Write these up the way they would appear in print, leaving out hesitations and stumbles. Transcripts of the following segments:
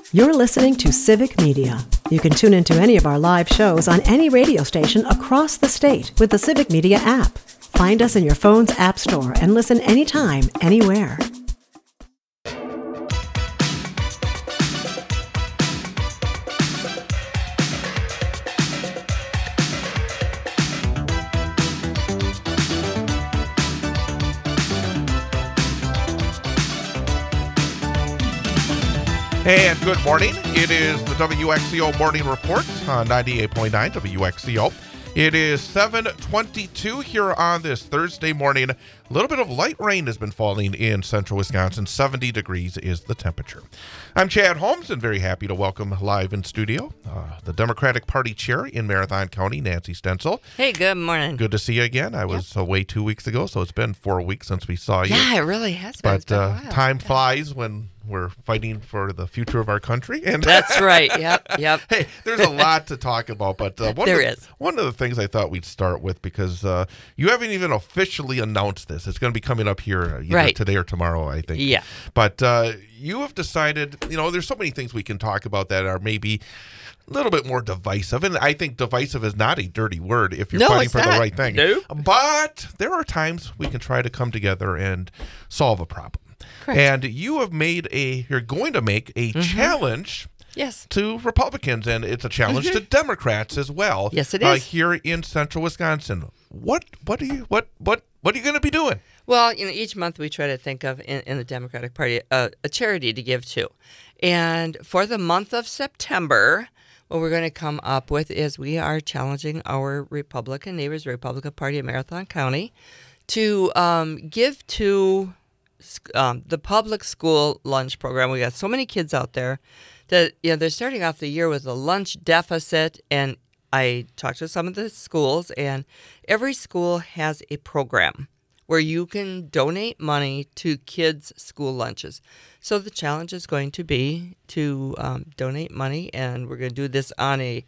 You're listening to Civic Media. You can tune into any of our live shows on any radio station across the state with the Civic Media app. Find us in your phone's app store and listen anytime, anywhere. And good morning. It is the WXCO Morning Report on 98.9 WXCO. It is 7:22 here on this Thursday morning. A little bit of light rain has been falling in central Wisconsin. 70 degrees is the temperature. I'm Chad Holmes and very happy to welcome live in studio the Democratic Party Chair in Marathon County, Nancy Stenzel. Hey, good morning. Good to see you again. I was away 2 weeks ago, so it's been 4 weeks since we saw you. Yeah, it really has been. But time flies when we're fighting for the future of our country. And that's right. Yep. Hey, there's a lot to talk about, but one of the things I thought we'd start with, because you haven't even officially announced this. It's going to be coming up here either today or tomorrow, I think. Yeah. But you have decided, there's so many things we can talk about that are maybe a little bit more divisive. And I think divisive is not a dirty word if you're fighting for the right thing. Nope. But there are times we can try to come together and solve a problem. Correct. And you're going to make a challenge to Republicans, and it's a challenge to Democrats as well. Yes, it is. Here in central Wisconsin. What are you going to be doing? Well, each month we try to think of in the Democratic Party a charity to give to. And for the month of September, what we're going to come up with is we are challenging our Republican neighbors, Republican Party of Marathon County, to give to the public school lunch program. We got so many kids out there that they're starting off the year with a lunch deficit, and I talked to some of the schools, and every school has a program where you can donate money to kids' school lunches. So the challenge is going to be to donate money, and we're going to do this on a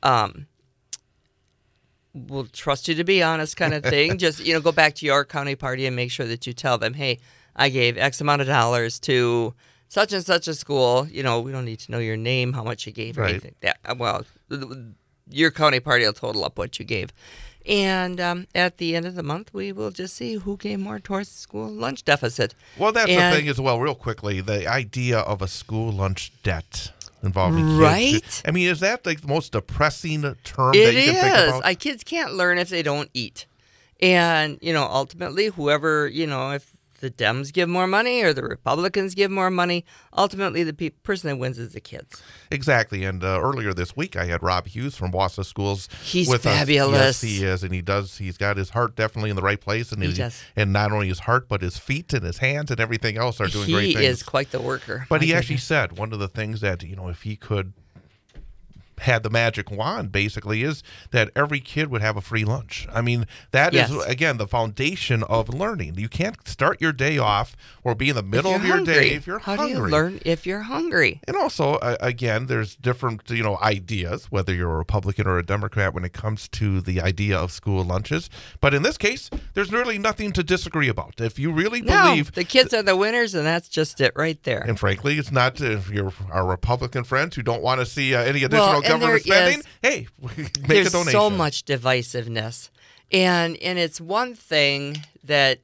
we'll trust you to be honest kind of thing. Just go back to your county party and make sure that you tell them, hey, I gave X amount of dollars to such and such a school. We don't need to know your name, how much you gave, or anything. Well, your county party will total up what you gave. And at the end of the month, we will just see who gave more towards the school lunch deficit. Well, that's the thing as well, real quickly, the idea of a school lunch debt involving kids. Right? I mean, is that the most depressing term it that you can think about? Kids can't learn if they don't eat. And, ultimately, whoever, if the Dems give more money or the Republicans give more money, ultimately the person that wins is the kids. Exactly. And earlier this week, I had Rob Hughes from Wausau Schools. He's with fabulous. Us. Yes, he is. And he's got his heart definitely in the right place. And he does. And not only his heart, but his feet and his hands and everything else are doing great things. He is quite the worker. But he actually said one of the things that, if he could had the magic wand, basically, is that every kid would have a free lunch. I mean, that is, again, the foundation of learning. You can't start your day off or be in the middle of your day if you're hungry. How do you learn if you're hungry? And also, again, there's different, ideas, whether you're a Republican or a Democrat when it comes to the idea of school lunches. But in this case, there's really nothing to disagree about. If you really believe the kids are the winners, and that's just it right there. And frankly, it's not if you're our Republican friends who don't want to see any additional government spending, hey, make a donation. There's so much divisiveness. And it's one thing that,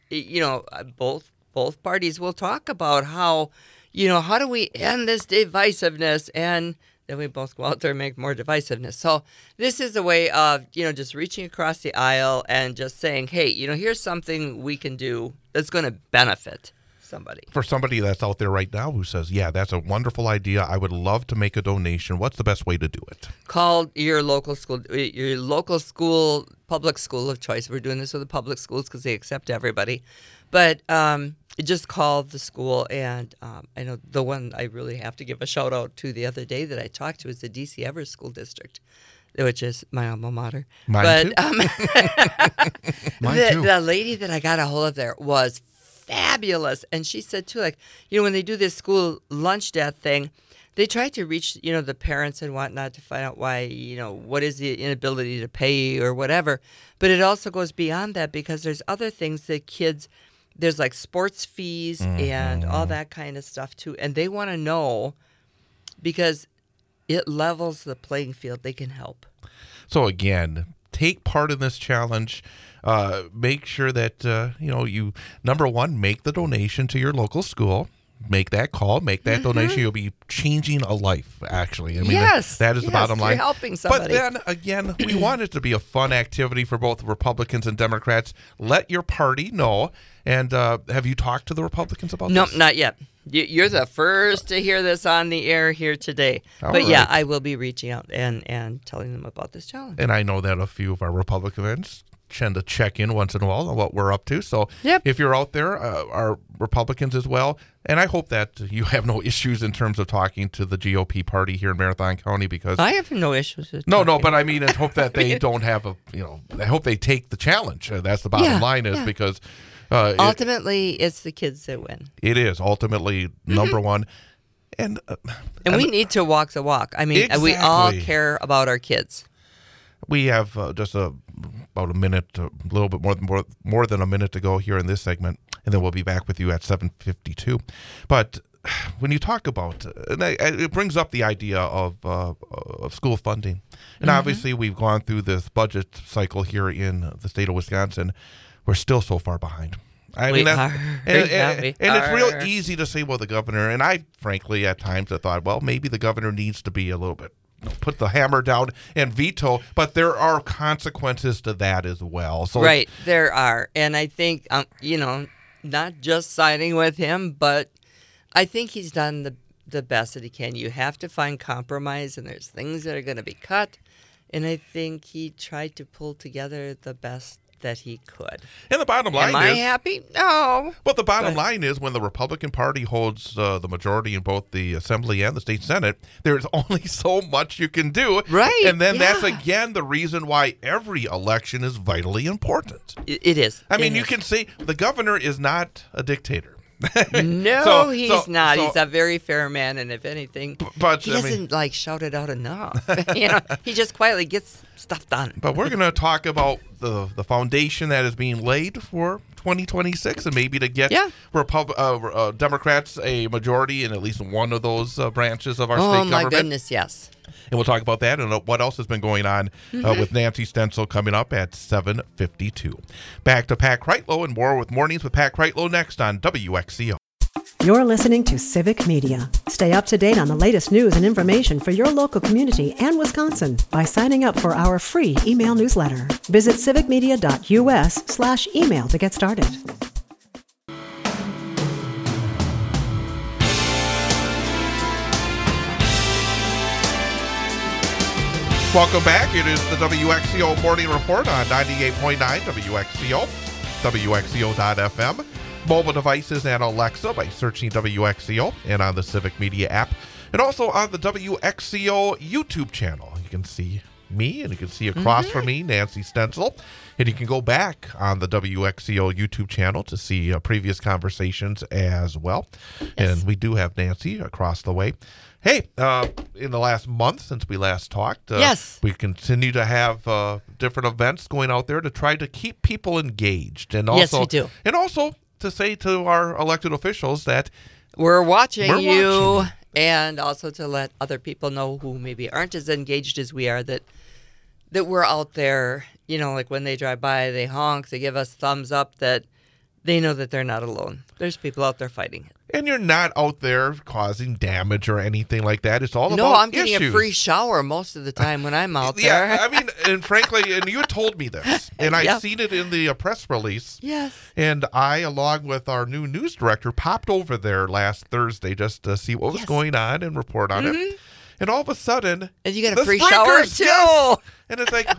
both parties will talk about how do we end this divisiveness? And then we both go out there and make more divisiveness. So this is a way of, just reaching across the aisle and just saying, hey, here's something we can do that's going to benefit somebody. For somebody that's out there right now who says, yeah, that's a wonderful idea, I would love to make a donation, what's the best way to do it? Call your local school, public school of choice. We're doing this with the public schools because they accept everybody. But just call the school, and I know the one I really have to give a shout out to the other day that I talked to is the D.C. Evers School District, which is my alma mater. Mine too. The lady that I got a hold of there was fabulous. And she said, too, when they do this school lunch debt thing, they try to reach, the parents and whatnot to find out why, what is the inability to pay or whatever. But it also goes beyond that because there's other things that kids, there's sports fees and all that kind of stuff, too. And they want to know because it levels the playing field. They can help. So again, take part in this challenge. Make sure that, you, number one, make the donation to your local school. Make that call, make that donation. You'll be changing a life, actually. I mean, yes, that is the bottom line. You're helping somebody. But then, again, we want it to be a fun activity for both Republicans and Democrats. Let your party know. And have you talked to the Republicans about this? No, not yet. You're the first to hear this on the air here today. All but right. yeah, I will be reaching out and telling them about this challenge. And I know that a few of our Republicans tend to check in once in a while on what we're up to. So if you're out there, our Republicans as well, and I hope that you have no issues in terms of talking to the GOP party here in Marathon County, because I have no issues with No, but I mean, I hope that they don't have I hope they take the challenge. That's the bottom line is because ultimately it's the kids that win. It is ultimately number one. And we need to walk the walk. I mean, we all care about our kids. We have just about a minute, a little bit more than a minute to go here in this segment, and then we'll be back with you at 7:52. But when you talk about, and it brings up the idea of school funding, and obviously we've gone through this budget cycle here in the state of Wisconsin. We're still so far behind. And it's real easy to say, well, the governor, and I frankly at times I thought, well, maybe the governor needs to be a little bit, put the hammer down and veto, but there are consequences to that as well. So right, there are. And I think, not just siding with him, but I think he's done the best that he can. You have to find compromise, and there's things that are going to be cut. And I think he tried to pull together the best that he could. And the bottom line Am I happy? No. But the bottom line is when the Republican Party holds the majority in both the Assembly and the State Senate, there's only so much you can do. Right. And then that's, again, the reason why every election is vitally important. It is. I mean, you can say the governor is not a dictator. No, he's not. He's a very fair man, and if anything, but he doesn't shout it out enough. He just quietly gets stuff done. But we're going to talk about the foundation that is being laid for 2026, and maybe to get Democrats a majority in at least one of those branches of our state government. Oh my goodness, yes. And we'll talk about that and what else has been going on with Nancy Stencil coming up at 7:52. Back to Pat Kreitlow and more with Mornings with Pat Kreitlow next on WXCO. You're listening to Civic Media. Stay up to date on the latest news and information for your local community and Wisconsin by signing up for our free email newsletter. Visit civicmedia.us/email to get started. Welcome back. It is the WXCO Morning Report on 98.9 WXCO, WXCO.FM, mobile devices and Alexa by searching WXCO, and on the Civic Media app, and also on the WXCO YouTube channel. You can see me, and you can see across from me, Nancy Stencil. And you can go back on the WXCO YouTube channel to see previous conversations as well. Yes. And we do have Nancy across the way. Hey, in the last month since we last talked, we continue to have different events going out there to try to keep people engaged. And also, yes, we do. And also to say to our elected officials that we're watching you, and also to let other people know who maybe aren't as engaged as we are that we're out there. Like when they drive by, they honk, they give us thumbs up, that they know that they're not alone. There's people out there fighting it. And you're not out there causing damage or anything like that. It's all about No, I'm getting issues. A free shower most of the time when I'm out there. Yeah, I mean, and frankly, and you told me this, and I've seen it in the press release. Yes. And I, along with our new news director, popped over there last Thursday just to see what was going on and report on it. And all of a sudden, and you get a free shower too. Yes. And it's like,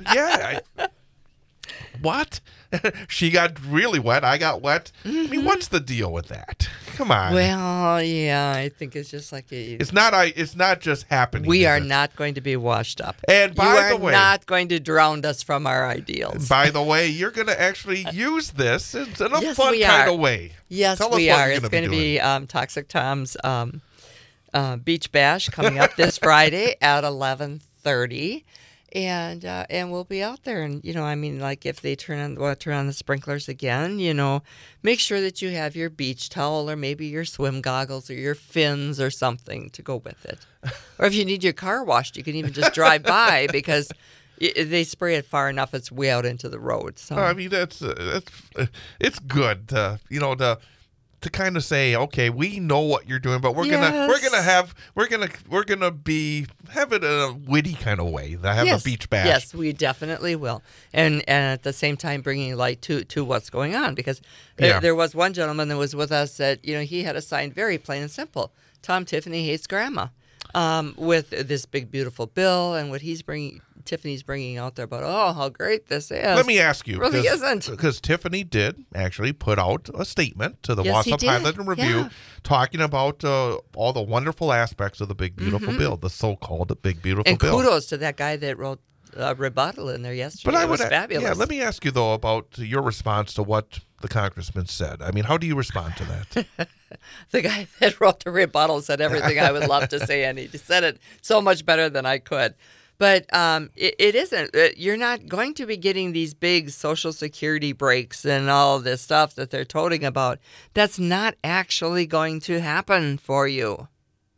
what? She got really wet. I got wet. I mean, what's the deal with that? Come on. Well, yeah, I think it's just like it's not just happening. We are not going to be washed up. And by the way, you are not going to drown us from our ideals. By the way, you're going to actually use this in a fun kind of way. Yes, we are. It's going to be Toxic Tom's Beach Bash coming up this Friday at 11:30. and we'll be out there. And I mean, like if they want to turn on the sprinklers again, make sure that you have your beach towel or maybe your swim goggles or your fins or something to go with it. Or if you need your car washed, you can even just drive by because they spray it far enough; it's way out into the road. So I mean, it's good, to kind of say, okay, we know what you're doing, but we're gonna be having a witty kind of way. Have a beach bash. Yes, we definitely will, and at the same time bringing light to what's going on because there was one gentleman that was with us that he had a sign very plain and simple: Tom Tiffany hates grandma, with this big beautiful bill and what Tiffany's bringing out there about, how great this is. Let me ask you. It really isn't. Because Tiffany did actually put out a statement to the Wausau Pilot and Review talking about all the wonderful aspects of the Big Beautiful Bill, the so-called Big Beautiful Bill. And kudos to that guy that wrote a rebuttal in there yesterday. It was fabulous. Yeah, let me ask you, though, about your response to what the congressman said. I mean, how do you respond to that? The guy that wrote the rebuttal said everything I would love to say, and he said it so much better than I could. But it isn't. You're not going to be getting these big Social Security breaks and all this stuff that they're toting about. That's not actually going to happen for you.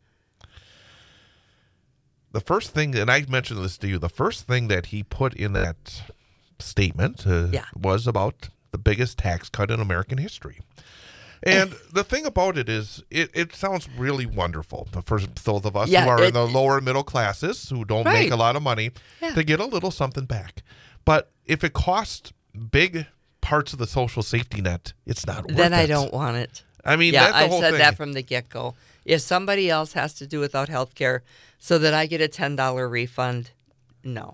The first thing, and I mentioned this to you, the first thing that he put in that statement was about the biggest tax cut in American history. And the thing about it is, it sounds really wonderful for those of us who are in the lower middle classes, who don't make a lot of money, to get a little something back. But if it costs big parts of the social safety net, it's not worth it. Then I don't want it. I mean, that's the whole thing. I've said that from the get-go. If somebody else has to do without health care so that I get a $10 refund, no.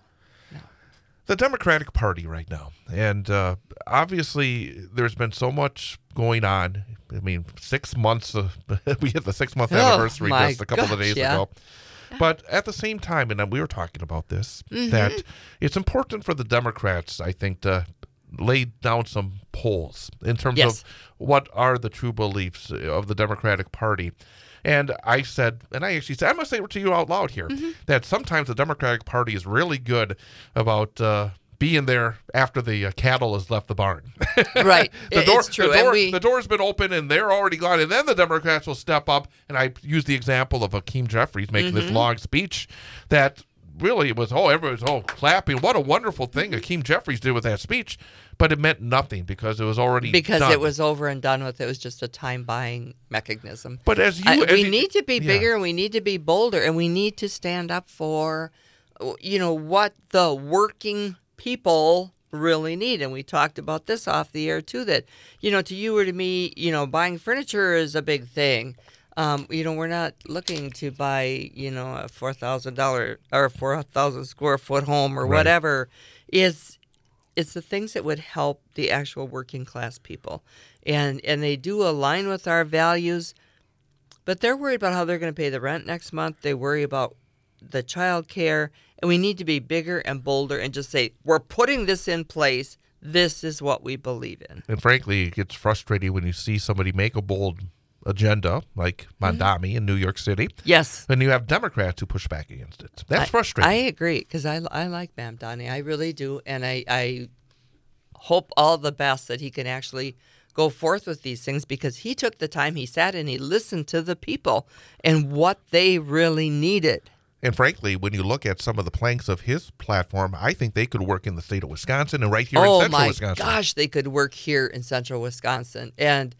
The Democratic Party right now, and obviously there's been so much going on. I mean, 6 months, we hit the 6-month anniversary just a couple of days ago. But at the same time, and we were talking about this, that it's important for the Democrats, I think, to lay down some polls in terms of what are the true beliefs of the Democratic Party. And I said, and I actually said, I'm going to say it to you out loud here, that sometimes the Democratic Party is really good about being there after the cattle has left the barn. Right. It's true. The door's been open and they're already gone. And then the Democrats will step up. And I used the example of Hakeem Jeffries making this long speech that really it was, everybody was clapping. What a wonderful thing Hakeem Jeffries did with that speech. But it meant nothing because it was already done. It was over and done with. It was just a time-buying mechanism. But we need to be bigger and we need to be bolder and we need to stand up for, what the working people really need. And we talked about this off the air too, that, to you or to me, buying furniture is a big thing. We're not looking to buy, a $4,000 or 4,000 square foot home or whatever. It's the things that would help the actual working class people. And they do align with our values, but they're worried about how they're going to pay the rent next month. They worry about the child care. And we need to be bigger and bolder and just say, we're putting this in place. This is what we believe in. And frankly, it gets frustrating when you see somebody make a bold agenda like Mamdani in New York City. Yes. And you have Democrats who push back against it. That's frustrating. I agree because I like Mamdani. I really do. And I hope all the best that he can actually go forth with these things because he took the time, he sat and he listened to the people and what they really needed. And frankly, when you look at some of the planks of his platform, I think they could work in the state of Wisconsin and right here in central Wisconsin. Oh, my gosh, they could work here in central Wisconsin. And,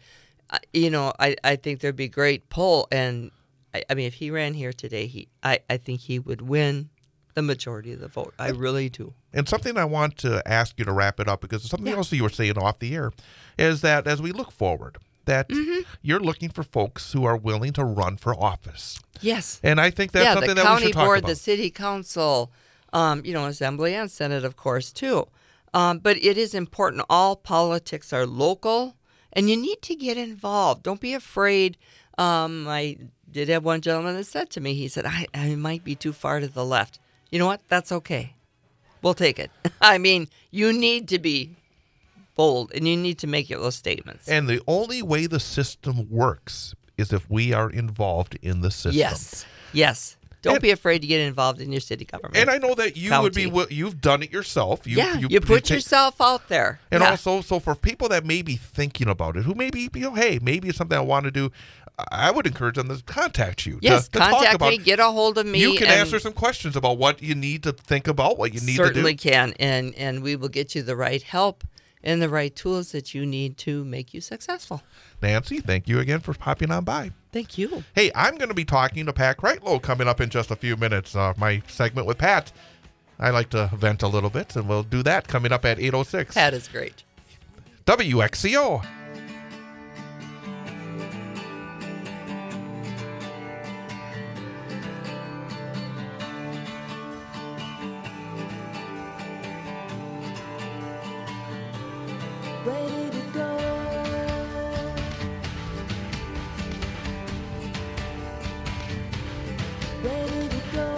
I think there'd be great pull. And, I mean, if he ran here today, I think he would win the majority of the vote. I really do. And something I want to ask you to wrap it up, because something else you were saying off the air, is that as we look forward, that you're looking for folks who are willing to run for office. Yes. And I think that's something that we should talk about. The county board, the city council, assembly and senate, of course, too. But it is important. All politics are local, and you need to get involved. Don't be afraid. I did have one gentleman that said to me, he said, I might be too far to the left. You know what? That's okay. We'll take it. I mean, you need to be bold, and you need to make those statements. And the only way the system works is if we are involved in the system. Yes. Don't be afraid to get involved in your city government. And I know that you county. you've done it yourself. You put yourself out there. And also, so for people that may be thinking about it, who maybe, hey, maybe it's something I want to do, I would encourage them to contact you. Yes, to contact talk about me, get a hold of me. You can answer some questions about what you need to think about, what you need to do. Certainly can, and we will get you the right help and the right tools that you need to make you successful. Nancy, thank you again for popping on by. Thank you. Hey, I'm going to be talking to Pat Kreitlow coming up in just a few minutes. My segment with Pat. I like to vent a little bit, and we'll do that coming up at 8:06. Pat is great. WXCO. Ready to go. Ready to go.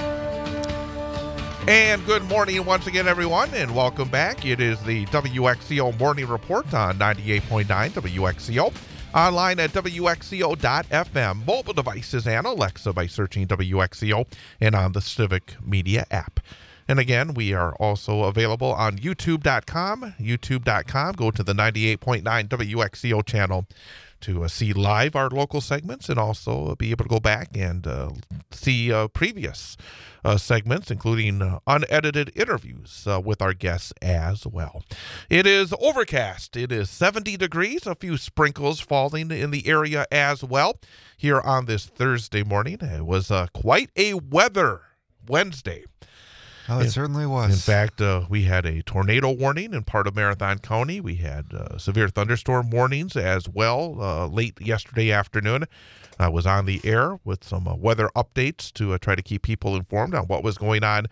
And good morning once again, everyone, and welcome back. It is the WXCO Morning Report on 98.9 WXCO. Online at WXCO.FM, mobile devices and Alexa by searching WXCO, and on the Civic Media app. And again, we are also available on YouTube.com. YouTube.com. Go to the 98.9 WXCO channel to see live our local segments, and also be able to go back and see previous segments, including unedited interviews with our guests as well. It is overcast. It is 70 degrees, a few sprinkles falling in the area as well here on this Thursday morning. It was quite a weather Wednesday. Oh, it certainly was. In fact, we had a tornado warning in part of Marathon County. We had severe thunderstorm warnings as well late yesterday afternoon. I was on the air with some weather updates to try to keep people informed on what was going on.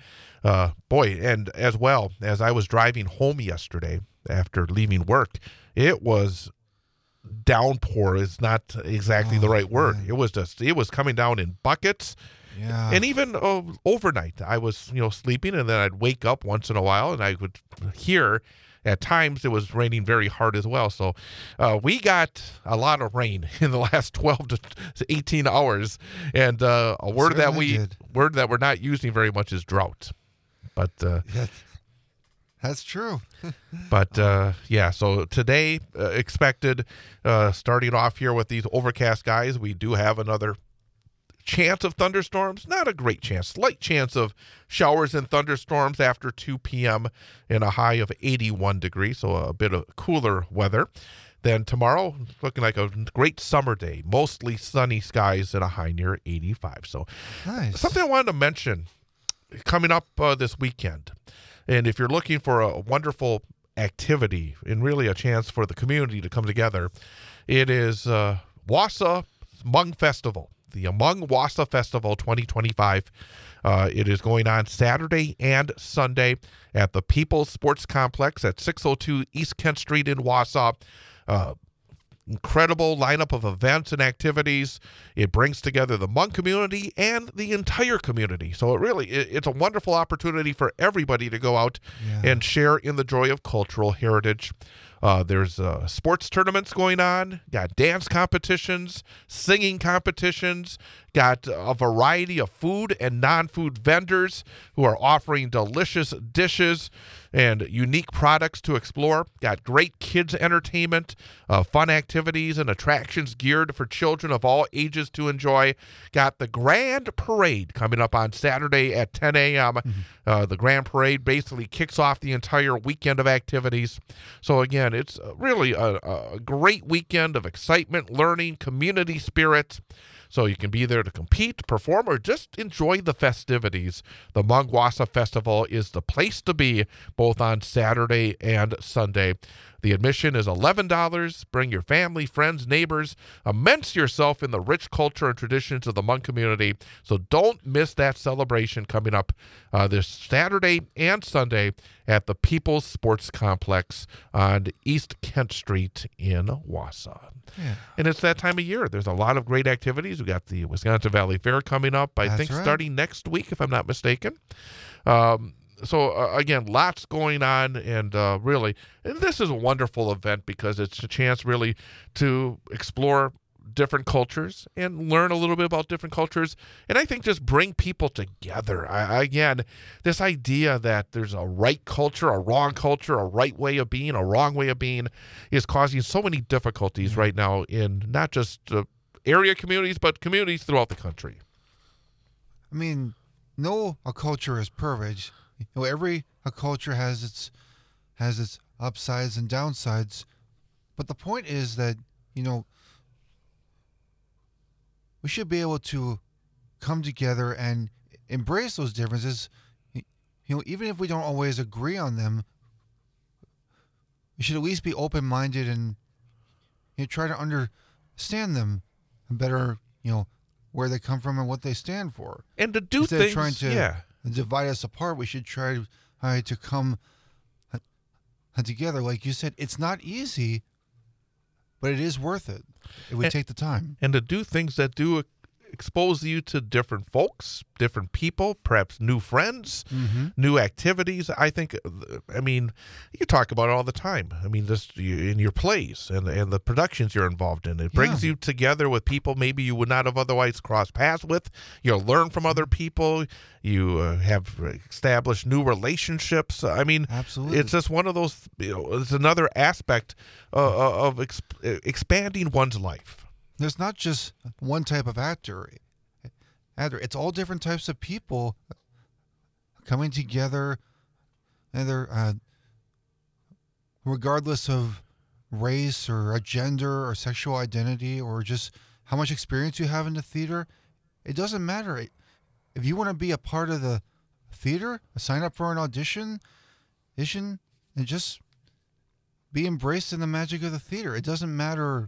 And as well, as I was driving home yesterday after leaving work, it was downpour is not exactly the right word. Man. It was coming down in buckets. Yeah. And even overnight, I was, sleeping, and then I'd wake up once in a while, and I would hear at times it was raining very hard as well. So we got a lot of rain in the last 12 to 18 hours, and a word that we're not using very much is drought. But Yeah, that's true. But, so today expected, starting off here with these overcast skies, we do have another chance of thunderstorms. Not a great chance. Slight chance of showers and thunderstorms after 2 p.m. and a high of 81 degrees, so a bit of cooler weather. Then tomorrow, looking like a great summer day. Mostly sunny skies and a high near 85. So Nice. something I wanted to mention coming up this weekend. And if you're looking for a wonderful activity and really a chance for the community to come together, it is Wausau Hmong Festival, the Hmong Wausau Festival 2025. It is going on Saturday and Sunday at the People's Sports Complex at 602 East Kent Street in Wausau. Incredible lineup of events and activities. It brings together the Hmong community and the entire community. So it's a wonderful opportunity for everybody to go out and share in the joy of cultural heritage. There's sports tournaments going on, got dance competitions, singing competitions, got a variety of food and non-food vendors who are offering delicious dishes and unique products to explore. Got great kids entertainment, fun activities and attractions geared for children of all ages to enjoy. Got the Grand Parade coming up on Saturday at 10 a.m. The Grand Parade basically kicks off the entire weekend of activities. So again, it's really a great weekend of excitement, learning, community spirit. So you can be there to compete, perform, or just enjoy the festivities. The Hmong Wausau Festival is the place to be, both on Saturday and Sunday. The admission is $11. Bring your family, friends, neighbors. Immerse yourself in the rich culture and traditions of the Hmong community. So don't miss that celebration coming up this Saturday and Sunday at the People's Sports Complex on East Kent Street in Wausau. Yeah. And it's that time of year. There's a lot of great activities. We got the Wisconsin Valley Fair coming up, I think, starting next week, if I'm not mistaken. So, again, lots going on, and really, and this is a wonderful event because it's a chance really to explore different cultures and learn a little bit about different cultures. And I think just bring people together. Again, this idea that there's a right culture, a wrong culture, a right way of being, a wrong way of being is causing so many difficulties right now in not just area communities, but communities throughout the country. I mean, no, a culture is perfect. Every culture has its upsides and downsides. But the point is that, we should be able to come together and embrace those differences. Even if we don't always agree on them, we should at least be open-minded and try to understand them better, where they come from and what they stand for. And to do Instead things, of trying to divide us apart, we should try to come together. Like you said, it's not easy, but it is worth it. It would take the time. And to do things that do expose you to different folks, different people, perhaps new friends, new activities. I mean, you talk about it all the time. I mean, just in your plays and the productions you're involved in. It brings you together with people maybe you would not have otherwise crossed paths with. You'll learn from other people. You have established new relationships. I mean, absolutely. It's just one of those, it's another aspect of expanding one's life. There's not just one type of actor. It's all different types of people coming together, either regardless of race or a gender or sexual identity or just how much experience you have in the theater. It doesn't matter. If you want to be a part of the theater, sign up for an audition, and just be embraced in the magic of the theater. It doesn't matter,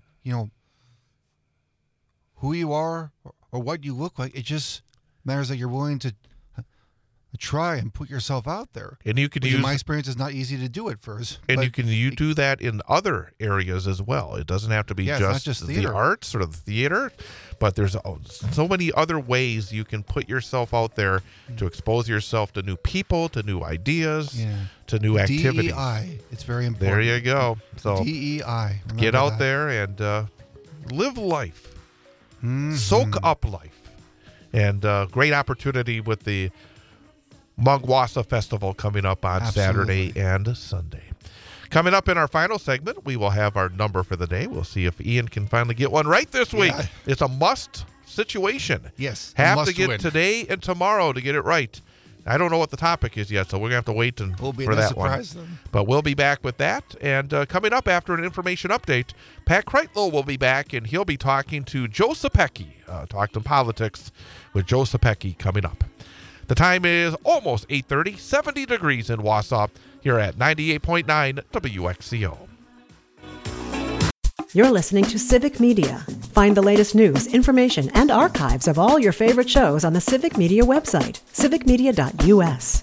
who you are or what you look like. It just matters that you're willing to try and put yourself out there. And you can in my experience, it's not easy to do at first. And you do that in other areas as well. It doesn't have to be just the arts or the theater, but there's so many other ways you can put yourself out there to expose yourself to new people, to new ideas, to new activities. DEI, it's very important. There you go. So DEI. Get out there and live life. Soak up life. And great opportunity with the Mungwasa Festival coming up on Saturday and Sunday. Coming up in our final segment, we will have our number for the day. We'll see if Ian can finally get one right this week. Yeah. It's a must situation. Yes. Have to get today and tomorrow to get it right. I don't know what the topic is yet, so we're going to have to wait for that one. Then. But we'll be back with that. And coming up after an information update, Pat Kreitlow will be back, and he'll be talking to Joe Sapecki, talking politics with Joe Sapecki coming up. The time is almost 8:30, 70 degrees in Wausau, here at 98.9 WXCO. You're listening to Civic Media. Find the latest news, information, and archives of all your favorite shows on the Civic Media website, civicmedia.us.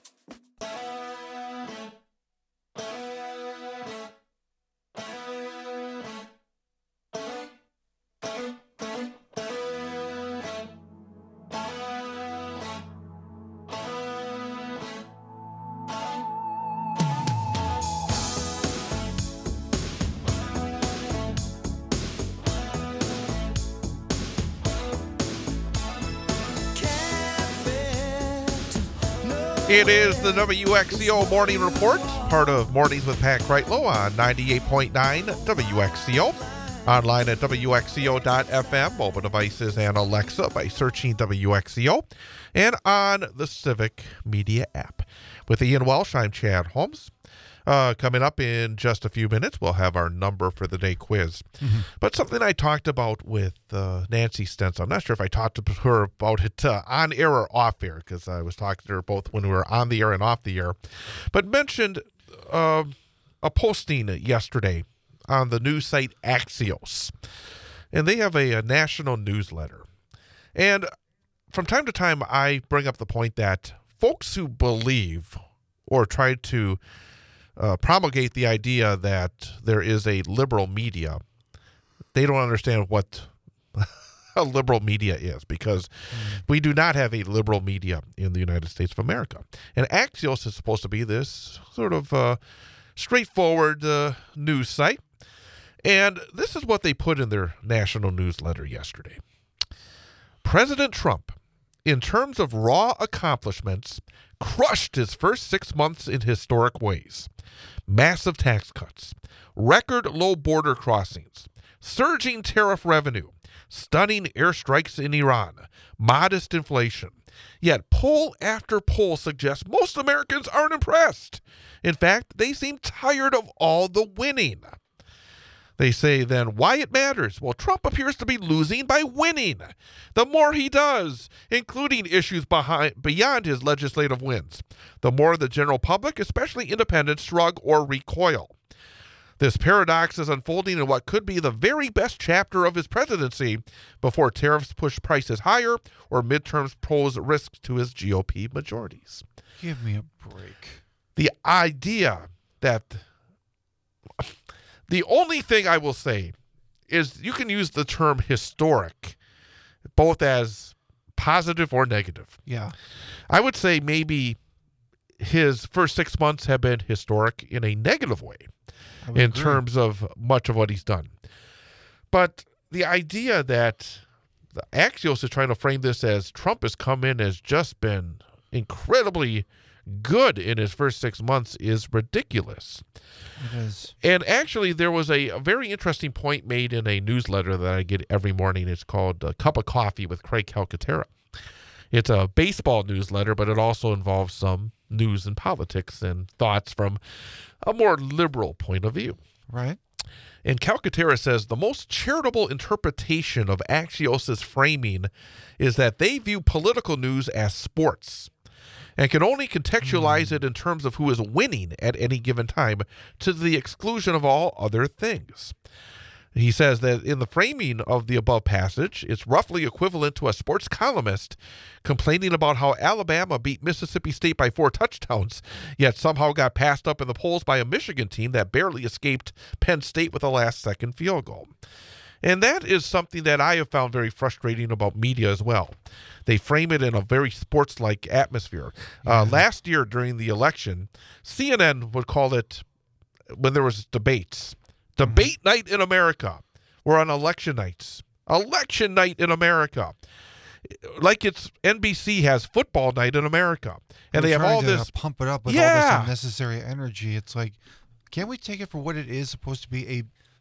It is the WXCO Morning Report, part of Mornings with Pat Kreitlow on 98.9 WXCO. Online at WXCO.FM, mobile devices and Alexa by searching WXCO, and on the Civic Media app. With Ian Welsh, I'm Chad Holmes. Coming up in just a few minutes, we'll have our number for the day quiz. But something I talked about with Nancy Stenzel, I'm not sure if I talked to her about it on air or off air, because I was talking to her both when we were on the air and off the air, but mentioned a posting yesterday on the news site Axios. And they have a national newsletter. And from time to time, I bring up the point that folks who believe or try to promulgate the idea that there is a liberal media, they don't understand what a liberal media is, because we do not have a liberal media in the United States of America. And Axios is supposed to be this sort of straightforward news site. And this is what they put in their national newsletter yesterday. President Trump, in terms of raw accomplishments, crushed his first 6 months in historic ways. Massive tax cuts, record low border crossings, surging tariff revenue, stunning airstrikes in Iran, modest inflation. Yet poll after poll suggests most Americans aren't impressed. In fact, they seem tired of all the winning. They say then why it matters. Well, Trump appears to be losing by winning. The more he does, including issues beyond his legislative wins, the more the general public, especially independents, shrug or recoil. This paradox is unfolding in what could be the very best chapter of his presidency before tariffs push prices higher or midterms pose risks to his GOP majorities. Give me a break. The idea that... The only thing I will say is you can use the term historic both as positive or negative. Yeah. I would say maybe his first 6 months have been historic in a negative way in terms of much of what he's done. But the idea that the Axios is trying to frame this as Trump has come in has just been incredibly good in his first 6 months is ridiculous. It is. And actually, there was a very interesting point made in a newsletter that I get every morning. It's called A Cup of Coffee with Craig Calcaterra. It's a baseball newsletter, but it also involves some news and politics and thoughts from a more liberal point of view. Right. And Calcaterra says the most charitable interpretation of Axios' framing is that they view political news as sports and can only contextualize it in terms of who is winning at any given time to the exclusion of all other things. He says that in the framing of the above passage, it's roughly equivalent to a sports columnist complaining about how Alabama beat Mississippi State by 4 touchdowns, yet somehow got passed up in the polls by a Michigan team that barely escaped Penn State with a last-second field goal. And that is something that I have found very frustrating about media as well. They frame it in a very sports-like atmosphere. Last year during the election, CNN would call it, when there was debates, debate night in America. We're on election nights. Election night in America. Like it's NBC has football night in America. And they have all this. Pump it up with all this unnecessary energy. It's like, can't we take it for what it is supposed to be,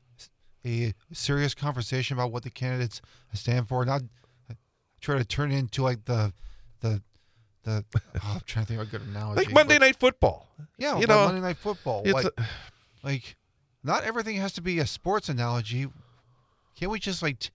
a serious conversation about what the candidates stand for, not try to turn it into like the I'm trying to think of a good analogy. Like Monday Night Football. Yeah, you know, Monday Night Football. Like not everything has to be a sports analogy. Can't we just like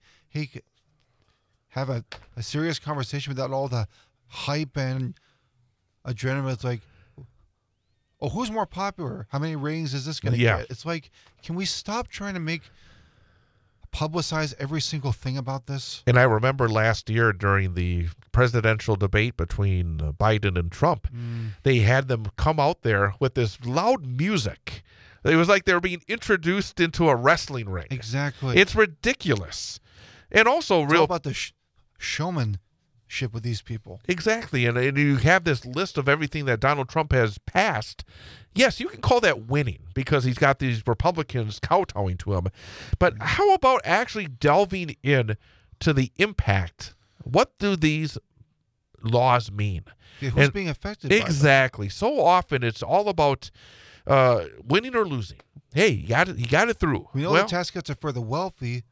have a serious conversation without all the hype and adrenaline? It's like, oh, who's more popular? How many ratings is this going to get? It's like, can we stop trying to publicize every single thing about this? And I remember last year during the presidential debate between Biden and Trump, they had them come out there with this loud music. It was like they were being introduced into a wrestling ring. Exactly. It's ridiculous. And also it's all about the showmanship with these people. Exactly. And you have this list of everything that Donald Trump has passed. Yes, you can call that winning because he's got these Republicans kowtowing to him. But how about actually delving in to the impact? What do these laws mean? Yeah, who's being affected by them? Exactly. So often it's all about winning or losing. Hey, you got it through. We know the tax cuts are for the wealthy,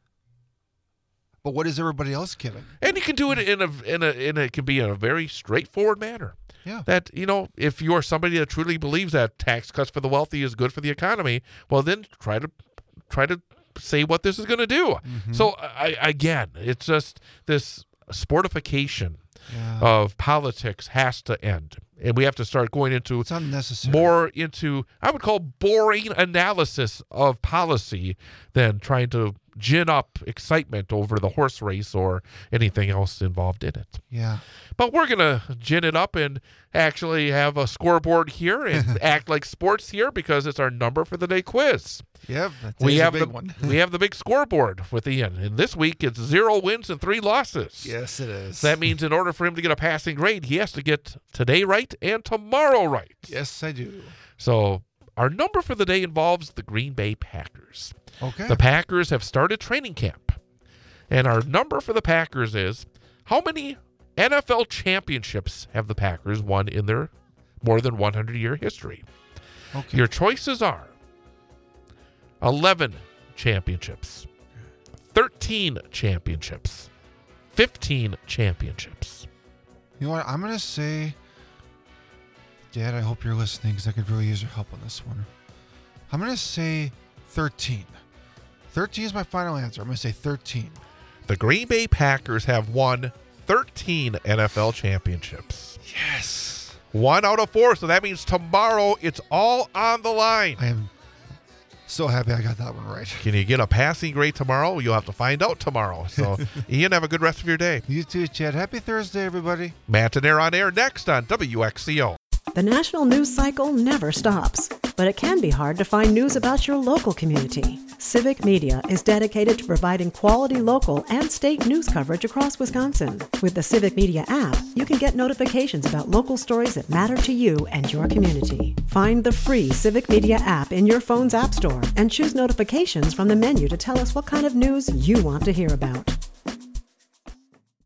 but what is everybody else getting? And you can do it it can be in a very straightforward manner. Yeah. That, if you're somebody that truly believes that tax cuts for the wealthy is good for the economy, well, then try to say what this is going to do. Mm-hmm. So again, it's just this sportification of politics has to end. And we have to start going into it's unnecessary. More into, I would call, boring analysis of policy than trying to gin up excitement over the horse race or anything else involved in it. Yeah. But we're going to gin it up and actually have a scoreboard here and act like sports here because it's our number for the day quiz. Yep, we have the big one. We have the big scoreboard with Ian. And this week it's 0 wins and 3 losses. Yes, it is. So that means in order for him to get a passing grade, he has to get today right and tomorrow right. Yes, I do. So Our number for the day involves the Green Bay Packers. Okay. The Packers have started training camp. And our number for the Packers is, how many NFL championships have the Packers won in their more than 100-year history? Okay. Your choices are 11 championships, 13 championships, 15 championships. You know what? I'm going to say, Dad, I hope you're listening because I could really use your help on this one. I'm going to say 13. 13 is my final answer. I'm going to say 13. The Green Bay Packers have won 13 NFL championships. Yes. 1 out of 4, so that means tomorrow it's all on the line. I am so happy I got that one right. Can you get a passing grade tomorrow? You'll have to find out tomorrow. So, Ian, have a good rest of your day. You too, Chad. Happy Thursday, everybody. Matt and Air on air next on WXCO. The national news cycle never stops, but it can be hard to find news about your local community. Civic Media is dedicated to providing quality local and state news coverage across Wisconsin. With the Civic Media app, you can get notifications about local stories that matter to you and your community. Find the free Civic Media app in your phone's app store and choose notifications from the menu to tell us what kind of news you want to hear about.